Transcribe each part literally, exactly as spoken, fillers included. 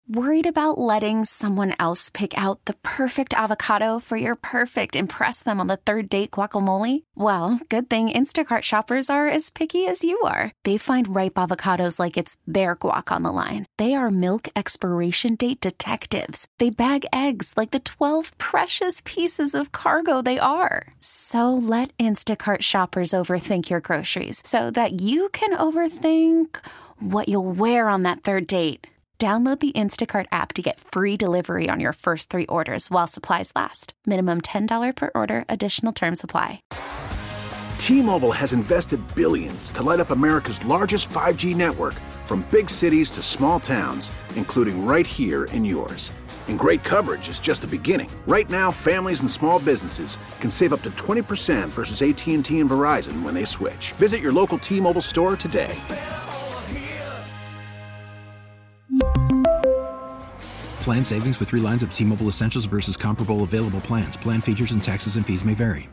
Worried about letting someone else pick out the perfect avocado for your perfect impress them on the third date guacamole? Well, good thing Instacart shoppers are as picky as you are. They find ripe avocados like it's their guac on the line. They are milk expiration date detectives. They bag eggs like the twelve precious pieces of cargo they are. So let Instacart shoppers overthink your groceries so that you can overthink what you'll wear on that third date. Download the Instacart app to get free delivery on your first three orders while supplies last. Minimum ten dollars per order. Additional terms apply. T-Mobile has invested billions to light up America's largest five G network, from big cities to small towns, including right here in yours. And great coverage is just the beginning. Right now, families and small businesses can save up to twenty percent versus A T and T and Verizon when they switch. Visit your local T-Mobile store today. Plan savings with three lines of T-Mobile Essentials versus comparable available plans. Plan features and taxes and fees may vary.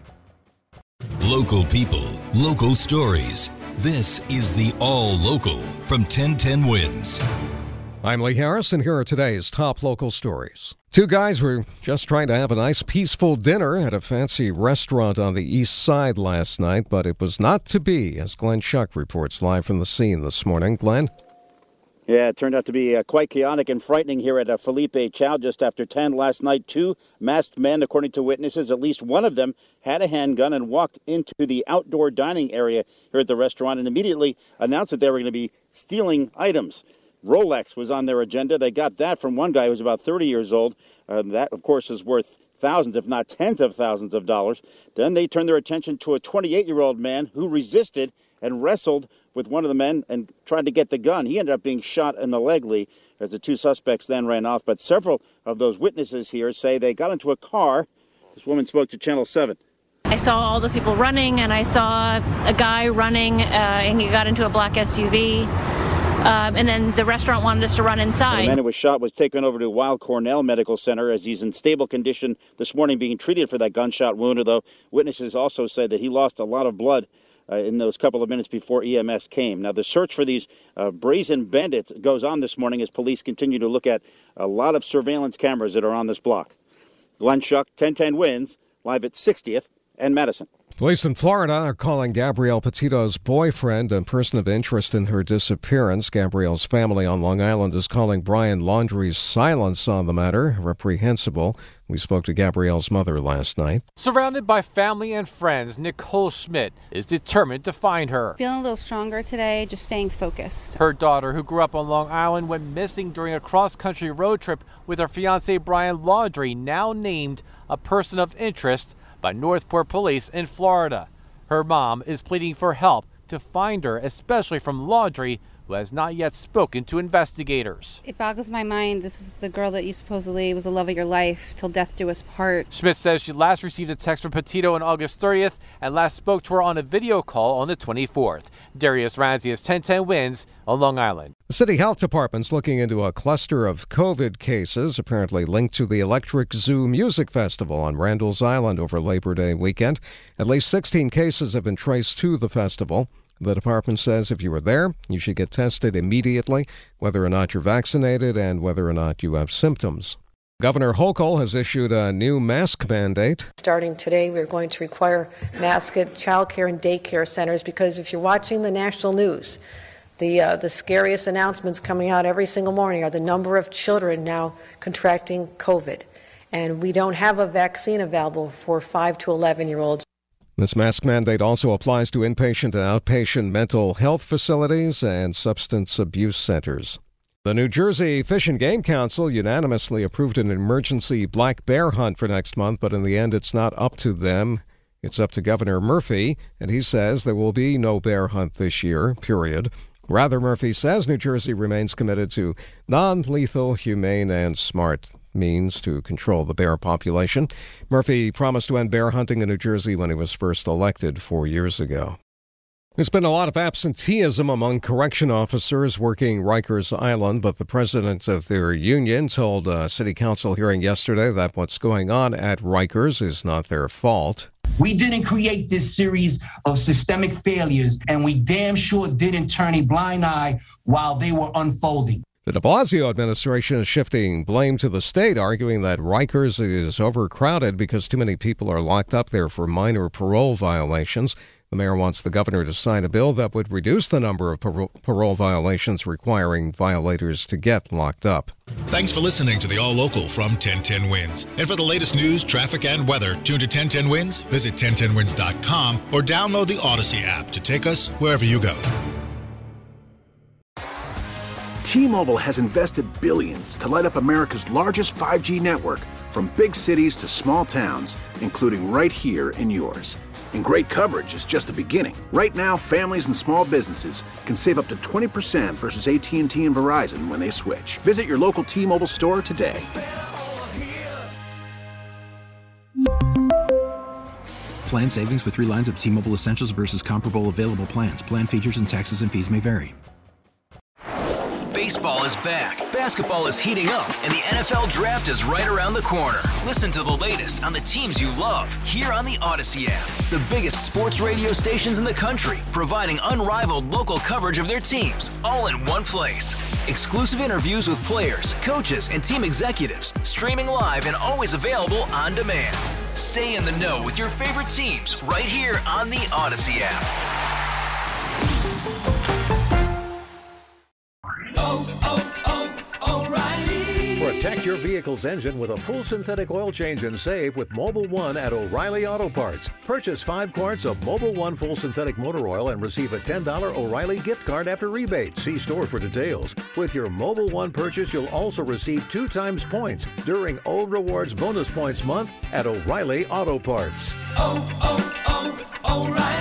Local people, local stories. This is the All Local from ten ten Wins. I'm Lee Harris, and here are today's top local stories. Two guys were just trying to have a nice, peaceful dinner at a fancy restaurant on the east side last night, but it was not to be, as Glenn Schuck reports live from the scene this morning. Glenn? Yeah, it turned out to be uh, quite chaotic and frightening here at uh, Felipe Chow just after ten last night. Two masked men, according to witnesses, at least one of them had a handgun and walked into the outdoor dining area here at the restaurant and immediately announced that they were going to be stealing items. Rolex was on their agenda. They got that from one guy who was about thirty years old. Uh, that, of course, is worth thousands, if not tens of thousands of dollars. Then they turned their attention to a twenty-eight-year-old man who resisted and wrestled with one of the men and tried to get the gun. He ended up being shot in the leg, Lee, as the two suspects then ran off. But several of those witnesses here say they got into a car. This woman spoke to Channel seven. I saw all the people running, and I saw a guy running, uh, and he got into a black S U V. Um, and then the restaurant wanted us to run inside. And the man who was shot was taken over to Weill Cornell Medical Center as he's in stable condition this morning, being treated for that gunshot wound, although witnesses also said that he lost a lot of blood Uh, in those couple of minutes before E M S came. Now, the search for these uh, brazen bandits goes on this morning as police continue to look at a lot of surveillance cameras that are on this block. Glenn Schuck, ten ten Wins, live at sixtieth and Madison. Police in Florida are calling Gabrielle Petito's boyfriend a person of interest in her disappearance. Gabrielle's family on Long Island is calling Brian Laundrie's silence on the matter reprehensible. We spoke to Gabrielle's mother last night. Surrounded by family and friends, Nicole Schmidt is determined to find her. Feeling a little stronger today, just staying focused. Her daughter, who grew up on Long Island, went missing during a cross-country road trip with her fiancé Brian Laundrie, now named a person of interest by Northport Police in Florida. Her mom is pleading for help to find her, especially from Laundrie, who has not yet spoken to investigators. It boggles my mind. This is the girl that you supposedly was the love of your life till death do us part. Schmidt says she last received a text from Petito on August thirtieth and last spoke to her on a video call on the twenty-fourth. Darius Ranzias, ten ten Wins on Long Island. The city health department's looking into a cluster of COVID cases apparently linked to the Electric Zoo Music Festival on Randall's Island over Labor Day weekend. At least sixteen cases have been traced to the festival. The department says if you were there, you should get tested immediately, whether or not you're vaccinated and whether or not you have symptoms. Governor Hochul has issued a new mask mandate. Starting today, we're going to require masks at child care and daycare centers because if you're watching the national news, the uh, the scariest announcements coming out every single morning are the number of children now contracting COVID. And we don't have a vaccine available for five to eleven-year-olds. This mask mandate also applies to inpatient and outpatient mental health facilities and substance abuse centers. The New Jersey Fish and Game Council unanimously approved an emergency black bear hunt for next month, but in the end it's not up to them. It's up to Governor Murphy, and he says there will be no bear hunt this year, period. Rather, Murphy says New Jersey remains committed to non-lethal, humane, and smart means to control the bear population. Murphy promised to end bear hunting in New Jersey when he was first elected four years ago. There's been a lot of absenteeism among correction officers working Rikers Island, but the president of their union told a city council hearing yesterday that what's going on at Rikers is not their fault. We didn't create this series of systemic failures, and we damn sure didn't turn a blind eye while they were unfolding. The de Blasio administration is shifting blame to the state, arguing that Rikers is overcrowded because too many people are locked up there for minor parole violations. The mayor wants the governor to sign a bill that would reduce the number of parole, parole violations requiring violators to get locked up. Thanks for listening to the All Local from ten ten Wins. And for the latest news, traffic, and weather, tune to ten ten Wins, visit ten ten wins dot com, or download the Odyssey app to take us wherever you go. T-Mobile has invested billions to light up America's largest five G network, from big cities to small towns, including right here in yours. And great coverage is just the beginning. Right now, families and small businesses can save up to twenty percent versus A T and T and Verizon when they switch. Visit your local T-Mobile store today. Plan savings with three lines of T-Mobile Essentials versus comparable available plans. Plan features and taxes and fees may vary. Baseball is back, basketball is heating up, and the N F L Draft is right around the corner. Listen to the latest on the teams you love here on the Odyssey app. The biggest sports radio stations in the country, providing unrivaled local coverage of their teams, all in one place. Exclusive interviews with players, coaches, and team executives, streaming live and always available on demand. Stay in the know with your favorite teams right here on the Odyssey app. Protect your vehicle's engine with a full synthetic oil change and save with Mobil one at O'Reilly Auto Parts. Purchase five quarts of Mobil one full synthetic motor oil and receive a ten dollars O'Reilly gift card after rebate. See store for details. With your Mobil one purchase, you'll also receive two times points during O Rewards Bonus Points Month at O'Reilly Auto Parts. Oh, oh, oh, O'Reilly.